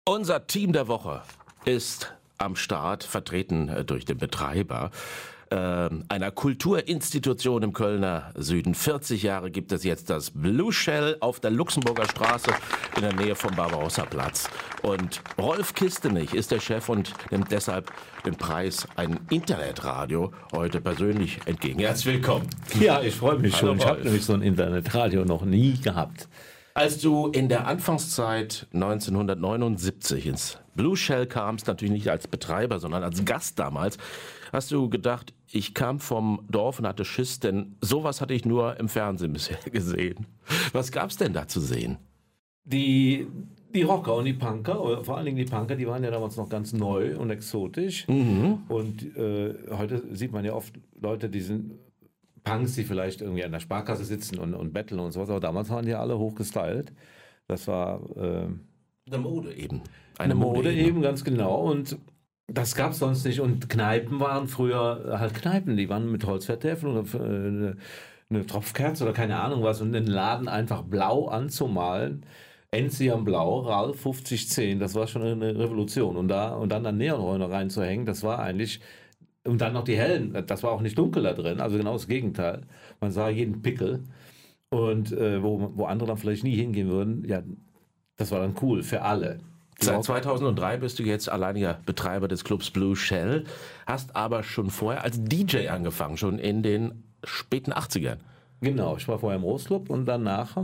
Unser Team der Woche ist am Start, vertreten durch den Betreiber einer Kulturinstitution im Kölner Süden. 40 Jahre gibt es jetzt das Blue Shell auf der Luxemburger Straße in der Nähe vom Barbarossa-Platz. Und Rolf Kistenich ist der Chef und nimmt deshalb den Preis, ein Internetradio, heute persönlich entgegen. Herzlich willkommen. Ja, ich freue mich schon. Hallo, Ich habe Rolf. nämlich so ein Internetradio noch nie gehabt. Als du in der Anfangszeit 1979 ins Blue Shell kamst, natürlich nicht als Betreiber, sondern als Gast damals, hast du gedacht, ich kam vom Dorf und hatte Schiss, denn sowas hatte ich nur im Fernsehen bisher gesehen. Was gab's denn da zu sehen? Die Rocker und die Punker, oder vor allen Dingen die Punker, die waren ja damals noch ganz neu und exotisch. Und heute sieht man ja oft Leute, die sind Punks, die vielleicht irgendwie an der Sparkasse sitzen und betteln und sowas. Aber damals waren die alle hochgestylt. Das war Eine Mode eben. eine Mode eben, ganz genau. Und das gab es sonst nicht. Und Kneipen waren früher halt Kneipen. Die waren mit Holzvertäfeln oder eine Tropfkerze oder keine Ahnung was. Und den Laden einfach blau anzumalen. Enzian Blau, RAL 5010, das war schon eine Revolution. Und dann Neonröhre reinzuhängen, das war eigentlich... Und dann noch die hellen, das war auch nicht dunkel da drin, also genau das Gegenteil. Man sah jeden Pickel. Und wo andere dann vielleicht nie hingehen würden, ja, das war dann cool für alle. Seit 2003 bist du jetzt alleiniger Betreiber des Clubs Blue Shell, hast aber schon vorher als DJ angefangen, schon in den späten 80ern. Genau, ich war vorher im Rostclub und danach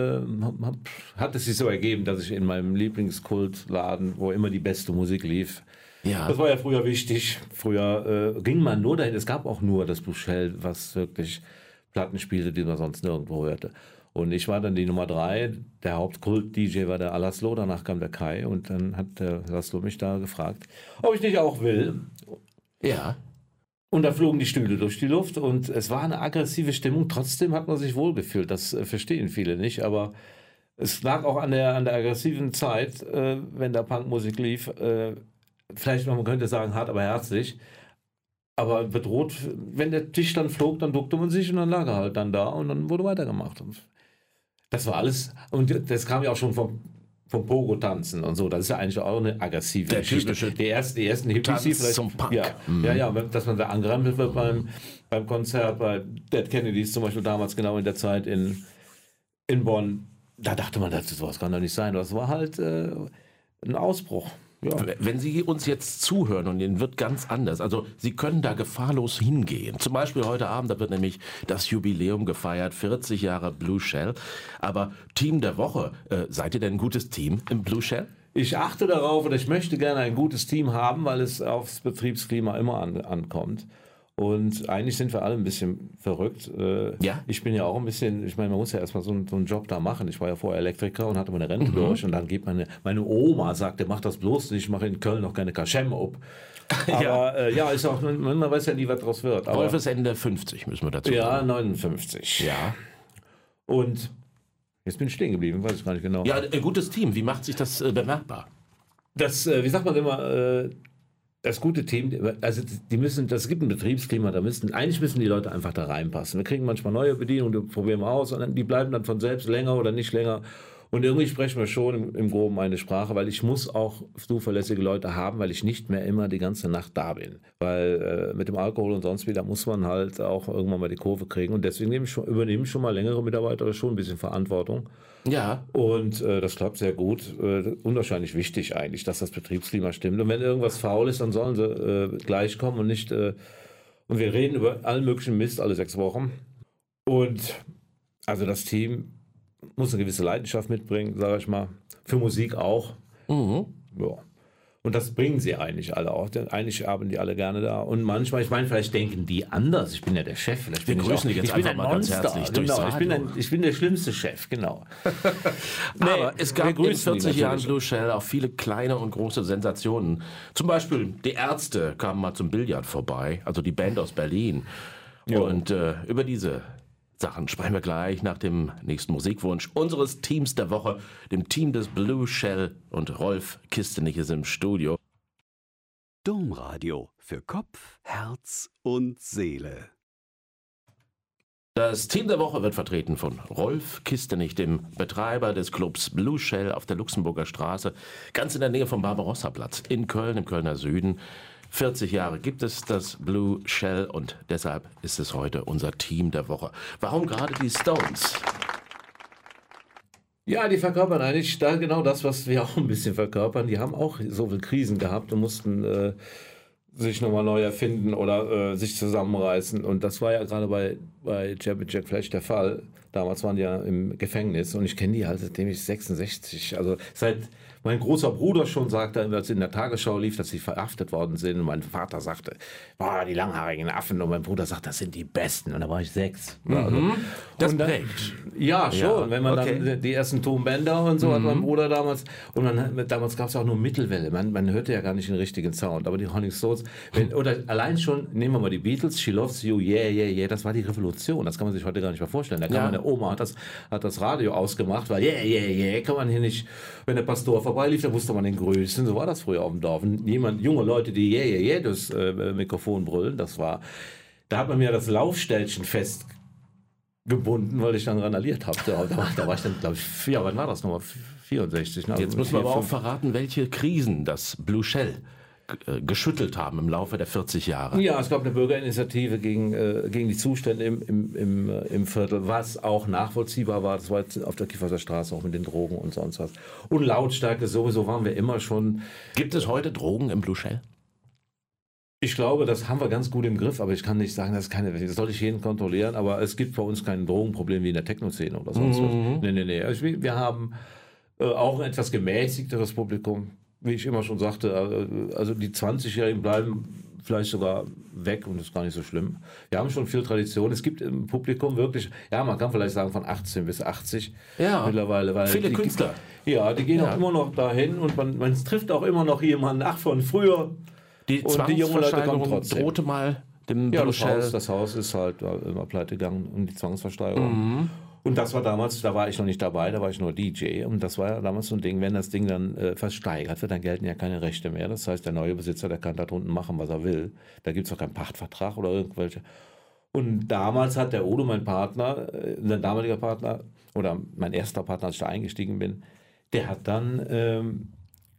hat es sich so ergeben, dass ich in meinem Lieblingskultladen, wo immer die beste Musik lief, Ja. das war ja früher wichtig. Früher ging man nur dahin. Es gab auch nur das Blue Shell, was wirklich Platten spielte, die man sonst nirgendwo hörte. Und ich war dann die Nummer 3. Der Hauptkult-DJ war der Alaslo. Danach kam der Kai. Und dann hat der Alaslo mich da gefragt, ob ich nicht auch will. Ja. Und da flogen die Stühle durch die Luft. Und es war eine aggressive Stimmung. Trotzdem hat man sich wohlgefühlt. Das verstehen viele nicht. Aber es lag auch an der aggressiven Zeit, wenn da Punkmusik lief. Vielleicht, man könnte sagen, hart, aber herzlich. Aber bedroht, wenn der Tisch dann flog, dann duckte man sich und dann lag er halt dann da und dann wurde weitergemacht. Und das war alles. Und das kam ja auch schon vom Pogo-Tanzen und so. Das ist ja eigentlich auch eine aggressive Der Geschichte. typische Die ersten Hippies, Tanz die vielleicht, zum Punk. ja, dass man da angerempelt wird beim Konzert, bei Dead Kennedys zum Beispiel damals, genau in der Zeit in Bonn. Da dachte man, sowas kann doch nicht sein. Das war halt ein Ausbruch. Ja. Wenn Sie uns jetzt zuhören und Ihnen wird ganz anders, also Sie können da gefahrlos hingehen. Zum Beispiel heute Abend, da wird nämlich das Jubiläum gefeiert, 40 Jahre Blue Shell. Aber Team der Woche, seid ihr denn ein gutes Team im Blue Shell? Ich achte darauf und ich möchte gerne ein gutes Team haben, weil es aufs Betriebsklima immer ankommt. Und eigentlich sind wir alle ein bisschen verrückt. Ja. Ich bin ja auch ein bisschen, ich meine, man muss ja erstmal so einen Job da machen. Ich war ja vorher Elektriker und hatte meine Rente durch. Und dann geht meine Oma sagte, mach das bloß nicht, ich mache in Köln noch keine Kaschemme ab. Aber ja, ist auch, man weiß ja nie, was draus wird. Aber, Rolf ist Ende 50, müssen wir dazu ja, sagen. 59. Ja. Und jetzt bin ich stehen geblieben, weiß ich gar nicht genau. Ja, ein gutes Team, wie macht sich das bemerkbar? Das, wie sagt man immer, das gute Team, also das gibt ein Betriebsklima, eigentlich müssen die Leute einfach da reinpassen. Wir kriegen manchmal neue Bedienungen, die probieren wir aus und die bleiben dann von selbst länger oder nicht länger. Und irgendwie sprechen wir schon im Groben eine Sprache, weil ich muss auch zuverlässige Leute haben, weil ich nicht mehr immer die ganze Nacht da bin. Weil mit dem Alkohol und sonst wie, da muss man halt auch irgendwann mal die Kurve kriegen. Und deswegen übernehme ich schon mal längere Mitarbeiter schon ein bisschen Verantwortung. Ja. Und das klappt sehr gut. Unwahrscheinlich wichtig eigentlich, dass das Betriebsklima stimmt. Und wenn irgendwas faul ist, dann sollen sie gleich kommen und nicht... und wir reden über allen möglichen Mist alle 6 Wochen. Und also das Team muss eine gewisse Leidenschaft mitbringen, sage ich mal. Für Musik auch. Ja. Und das bringen sie eigentlich alle auch. Denn eigentlich arbeiten die alle gerne da. Und manchmal, ich meine, vielleicht denken die anders. Ich bin ja der Chef. Vielleicht Wir bin ich grüßen auch, dich jetzt ich bin einfach ein mal ganz Monster. herzlich durchs Genau, Radio. ich bin der schlimmste Chef, genau. Aber es gab wir in grüßen die 40 Jahren natürlich. Blue Shell auch viele kleine und große Sensationen. Zum Beispiel die Ärzte kamen mal zum Billard vorbei, also die Band aus Berlin. Ja. Und über diese Sachen sprechen wir gleich nach dem nächsten Musikwunsch unseres Teams der Woche, dem Team des Blue Shell. Und Rolf Kistenich ist im Studio. Domradio für Kopf, Herz und Seele. Das Team der Woche wird vertreten von Rolf Kistenich, dem Betreiber des Clubs Blue Shell auf der Luxemburger Straße, ganz in der Nähe vom Barbarossa-Platz in Köln, im Kölner Süden. 40 Jahre gibt es das Blue Shell und deshalb ist es heute unser Team der Woche. Warum gerade die Stones? Ja, die verkörpern eigentlich da genau das, was wir auch ein bisschen verkörpern. Die haben auch so viele Krisen gehabt und mussten sich nochmal neu erfinden oder sich zusammenreißen. Und das war ja gerade bei Jack Flash der Fall. Damals waren die ja im Gefängnis und ich kenne die halt seitdem ich 66, also seit mein großer Bruder schon sagte, als in der Tagesschau lief, dass sie verhaftet worden sind. Und mein Vater sagte, die langhaarigen Affen. Und mein Bruder sagt, das sind die Besten. Und da war ich 6. Also, Das und dann, prägt. ja, schon. Ja, Wenn man okay. dann die ersten Tonbänder und so hat mein Bruder damals. Und damals gab es auch nur Mittelwelle. Man hörte ja gar nicht den richtigen Sound. Aber die Rolling Stones, oder allein schon, nehmen wir mal die Beatles, She Loves You, Yeah, Yeah, Yeah, das war die Revolution. Das kann man sich heute gar nicht mehr vorstellen. Da kam meine Oma, hat das Radio ausgemacht, weil Yeah, Yeah, Yeah, kann man hier nicht, wenn der Pastor vorbeilief, dann musste man den grüßen. So war das früher auf dem Dorf. Und junge Leute, die Yeah, Yeah, Yeah durchs Mikrofon brüllen, da hat man mir das Laufstellchen festgebunden, weil ich dann randaliert habe. Da war ich dann, glaube ich, wann war das nochmal? 64. Ne? Jetzt müssen wir aber auch verraten, welche Krisen das Blue Shell geschüttelt haben im Laufe der 40 Jahre. Ja, es gab eine Bürgerinitiative gegen die Zustände im Viertel, was auch nachvollziehbar war. Das war jetzt auf der Kieferser Straße auch mit den Drogen und sonst was. Und Lautstärke, sowieso waren wir immer schon. Gibt es heute Drogen im Blue Shell? Ich glaube, das haben wir ganz gut im Griff, aber ich kann nicht sagen, das soll ich jeden kontrollieren, aber es gibt bei uns kein Drogenproblem wie in der Techno-Szene oder sonst was. Nee. Also wir haben auch ein etwas gemäßigteres Publikum. Wie ich immer schon sagte, also die 20-Jährigen bleiben vielleicht sogar weg und das ist gar nicht so schlimm. Wir haben schon viel Tradition. Es gibt im Publikum wirklich, ja, man kann vielleicht sagen von 18 bis 80 mittlerweile. Weil viele Künstler. Ja, die gehen auch immer noch dahin und man trifft auch immer noch jemanden von früher. Die Zwangsversteigerung drohte mal dem Blue Shell. Das Haus ist halt immer pleite gegangen und die Zwangsversteigerung. Und das war damals, da war ich noch nicht dabei, da war ich nur DJ. Und das war ja damals so ein Ding, wenn das Ding dann versteigert wird, dann gelten ja keine Rechte mehr. Das heißt, der neue Besitzer, der kann da drunten machen, was er will. Da gibt es auch keinen Pachtvertrag oder irgendwelche. Und damals hat der Udo, mein Partner, sein damaliger Partner, oder mein erster Partner, als ich da eingestiegen bin, der hat dann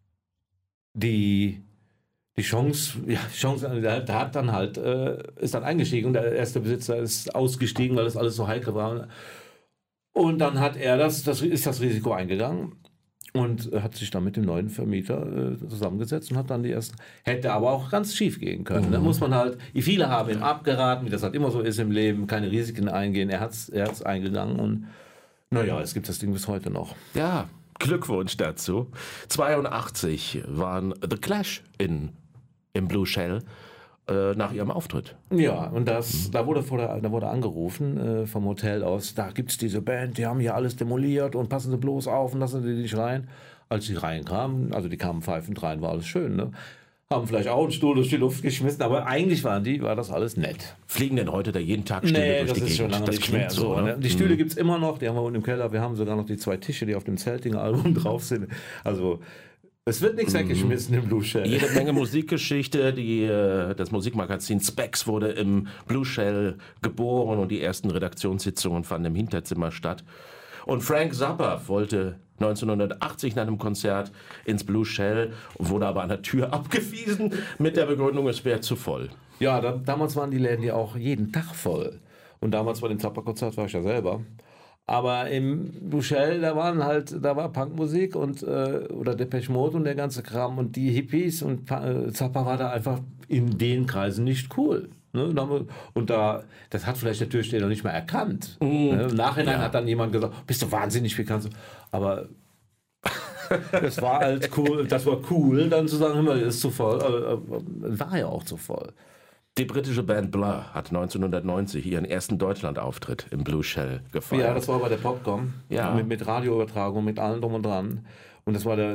die Chance, der hat dann halt, ist dann eingestiegen und der erste Besitzer ist ausgestiegen, weil das alles so heikel war. Und dann hat er das Risiko eingegangen und hat sich dann mit dem neuen Vermieter zusammengesetzt und hat dann hätte aber auch ganz schief gehen können. Da muss man halt, viele haben ihm abgeraten, wie das halt immer so ist im Leben, keine Risiken eingehen. Er hat's eingegangen und naja, es gibt das Ding bis heute noch. Ja, Glückwunsch dazu. 82 waren The Clash im Blue Shell nach ihrem Auftritt. Ja, und da wurde angerufen vom Hotel aus, da gibt es diese Band, die haben hier alles demoliert und passen Sie bloß auf und lassen Sie die nicht rein. Als sie reinkamen, also die kamen pfeifend rein, war alles schön, ne? Haben vielleicht auch einen Stuhl durch die Luft geschmissen, aber eigentlich war das alles nett. Fliegen denn heute da jeden Tag Stühle durch die Gegend? Das ist schon lange nicht mehr so. Ne? Die Stühle gibt es immer noch, die haben wir unten im Keller. Wir haben sogar noch die 2 Tische, die auf dem Zeltinger-Album drauf sind. Also es wird nichts weggeschmissen im Blue Shell. Jede Menge Musikgeschichte. Das Musikmagazin Spex wurde im Blue Shell geboren und die ersten Redaktionssitzungen fanden im Hinterzimmer statt. Und Frank Zappa wollte 1980 nach einem Konzert ins Blue Shell, wurde aber an der Tür abgewiesen mit der Begründung, es wäre zu voll. Ja, damals waren die Läden ja auch jeden Tag voll. Und damals bei dem Zappa-Konzert war ich ja selber. Aber im Blue Shell, da war Punkmusik und oder Depeche Mode und der ganze Kram und die Hippies und Zappa war da einfach in den Kreisen nicht cool. Ne? Und das hat vielleicht der Türsteher noch nicht mal erkannt. Ne? Im Nachhinein hat dann jemand gesagt, bist du wahnsinnig bekannt. Aber das war halt cool, dann zu sagen, das ist zu voll. War ja auch zu voll. Die britische Band Blur hat 1990 ihren ersten Deutschlandauftritt im Blue Shell gefeiert. Ja, das war bei der Popcom. Ja. Mit Radioübertragung, mit allem drum und dran. Und das war der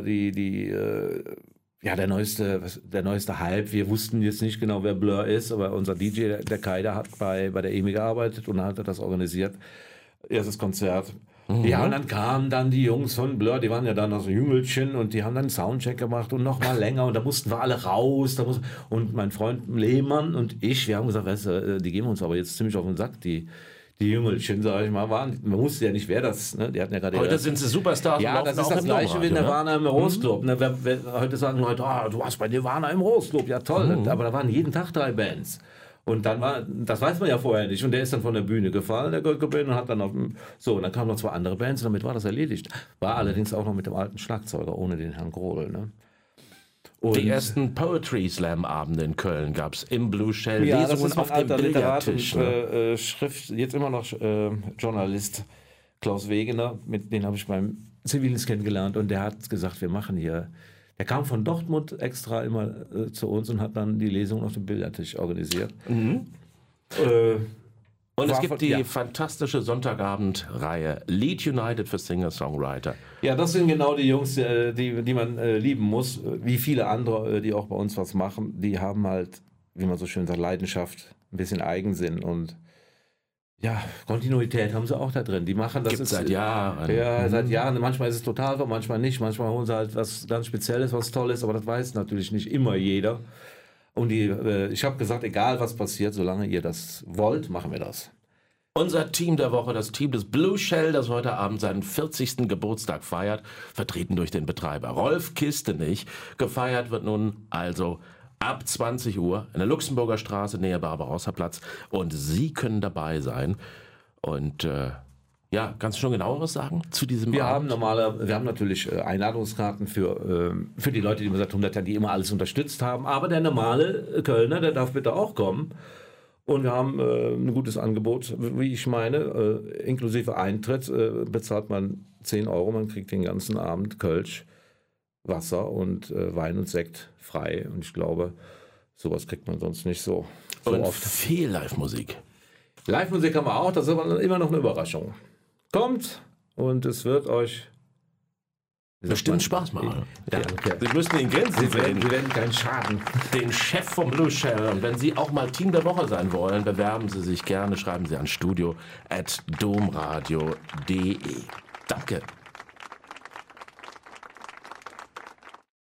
neueste Hype. Wir wussten jetzt nicht genau, wer Blur ist, aber unser DJ, der Kai, der hat bei der EMI gearbeitet und hat das organisiert. Erstes Konzert. Ja, und dann kamen dann die Jungs von Blur, die waren ja dann noch so Jüngelchen und die haben dann einen Soundcheck gemacht und noch mal länger und da mussten wir alle raus. Und mein Freund Lehmann und ich, wir haben gesagt, weißt du, die gehen uns aber jetzt ziemlich auf den Sack, die die Jüngelchen, sag ich mal, waren, man wusste ja nicht, wer das, ne? Die hatten ja gerade Heute sind sie Superstars. ja, und das laufen ist auch das im gleiche wie Domradio, Nirvana im Rose Club. Ne? Heute sagen Leute, du warst bei Nirvana im Rose Club, ja toll. Aber da waren jeden Tag 3 Bands. Und dann das weiß man ja vorher nicht. Und der ist dann von der Bühne gefallen, der Kurt Cobain, und hat dann so, und dann kamen noch 2 andere Bands und damit war das erledigt. War allerdings auch noch mit dem alten Schlagzeuger, ohne den Herrn Grohl. Ne? Und Die ersten Poetry Slam Abende in Köln gab es im Blue Shell. ja, das Lesungen ist mein auf dem alter Literat und Billardtisch. Ne? Schrift, jetzt immer noch Journalist Klaus Wegener, mit dem habe ich beim Zivildienst kennengelernt, und der hat gesagt, wir machen hier. Der kam von Dortmund extra immer zu uns und hat dann die Lesung auf dem Billardtisch organisiert. Und es war gibt von- die ja. fantastische Sonntagabend-Reihe Lead United für Singer-Songwriter. Ja, das sind genau die Jungs, die man lieben muss, wie viele andere, die auch bei uns was machen. Die haben halt, wie man so schön sagt, Leidenschaft, ein bisschen Eigensinn und ja, Kontinuität haben sie auch da drin. Die machen das Gibt es seit Jahren. Ja, seit Jahren. Manchmal ist es total, manchmal nicht. Manchmal holen sie halt was ganz Spezielles, was Tolles, aber das weiß natürlich nicht immer jeder. Und ich habe gesagt, egal was passiert, solange ihr das wollt, machen wir das. Unser Team der Woche, das Team des Blue Shell, das heute Abend seinen 40. Geburtstag feiert, vertreten durch den Betreiber Rolf Kistenich. Gefeiert wird nun also ab 20 Uhr in der Luxemburger Straße, nähe Barbarossa-Platz. Und Sie können dabei sein. Und ja, kannst du schon genaueres sagen zu diesem Wir Abend? haben natürlich Einladungskarten für die Leute, die seit 100 Jahren, die immer alles unterstützt haben. Aber der normale Kölner, der darf bitte auch kommen. Und wir haben ein gutes Angebot, wie ich meine, inklusive Eintritt bezahlt man 10 Euro, man kriegt den ganzen Abend Kölsch, Wasser und Wein und Sekt frei. Und ich glaube, sowas kriegt man sonst nicht so Und oft. viel Live-Musik. Live-Musik haben wir auch, das ist aber immer noch eine Überraschung. Kommt und es wird euch Bestimmt Spaß machen. Danke. Sie müssen den Grinsen Sie sehen. werden keinen Schaden. Den Chef vom Blue Shell. Und wenn Sie auch mal Team der Woche sein wollen, bewerben Sie sich gerne. Schreiben Sie an studio@domradio.de. Danke.